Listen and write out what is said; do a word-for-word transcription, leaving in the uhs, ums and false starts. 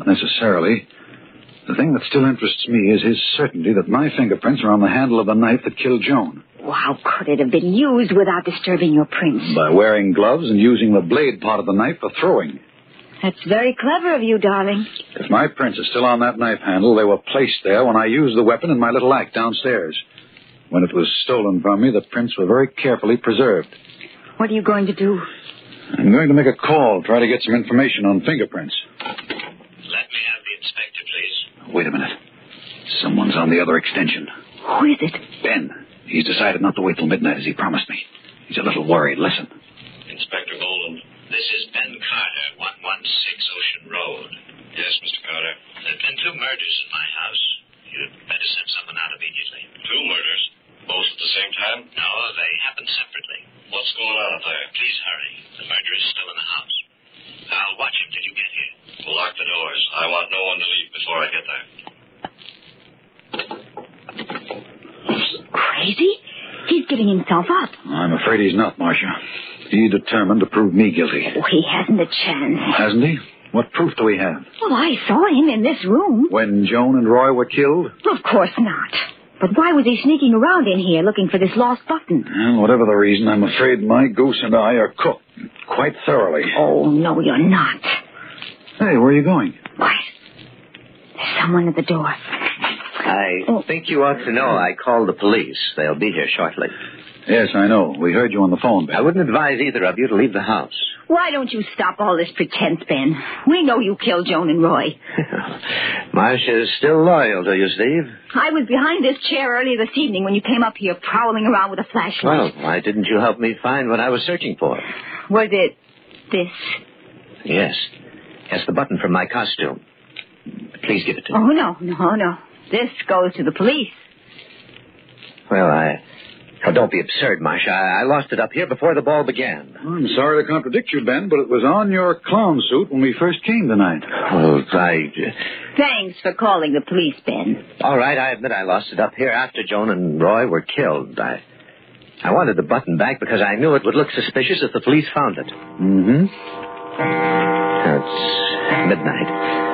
Not necessarily. The thing that still interests me is his certainty that my fingerprints are on the handle of the knife that killed Joan. Well, how could it have been used without disturbing your prints? By wearing gloves and using the blade part of the knife for throwing. That's very clever of you, darling. If my prints are still on that knife handle, they were placed there when I used the weapon in my little act downstairs. When it was stolen from me, the prints were very carefully preserved. What are you going to do? I'm going to make a call, try to get some information on fingerprints. Let me have the inspector, please. Wait a minute. Someone's on the other extension. Who is it? Ben. He's decided not to wait till midnight as he promised me. He's a little worried. Listen. Inspector Boland, this is Ben Carter, one one six Ocean Road. Yes, Mister Carter. There have been two murders in my house. You'd better send someone out immediately. Two murders? Both at the same time? No, they happened separately. What's going on up there? Please hurry. The murderer is still in the house. I'll watch him till you get here. We'll lock the doors. I want no one to leave before I get there. Crazy? He's giving himself up. I'm afraid he's not, Marcia. He's determined to prove me guilty. Oh, he hasn't a chance. Hasn't he? What proof do we have? Well, I saw him in this room. When Joan and Roy were killed? Of course not. But why was he sneaking around in here looking for this lost button? Well, whatever the reason, I'm afraid my goose and I are cooked quite thoroughly. Oh, no, you're not. Hey, where are you going? Quiet. There's someone at the door. I Oh. think you ought to know I called the police. They'll be here shortly. Yes, I know. We heard you on the phone, Ben. I wouldn't advise either of you to leave the house. Why don't you stop all this pretense, Ben? We know you killed Joan and Roy. Marcia's still loyal to you, Steve. I was behind this chair earlier this evening when you came up here prowling around with a Well, flashlight. why didn't you help me find what I was searching for? Was it this? Yes. Yes, the button from my costume. Please give it to me. Oh, no, no, no. This goes to the police. Well, I... Oh, don't be absurd, Marcia. I, I lost it up here before the ball began. I'm sorry to contradict you, Ben, but it was on your clown suit when we first came tonight. Oh, I... Thanks for calling the police, Ben. All right, I admit I lost it up here after Joan and Roy were killed. I... I wanted the button back because I knew it would look suspicious if the police found it. Mm-hmm. It's midnight.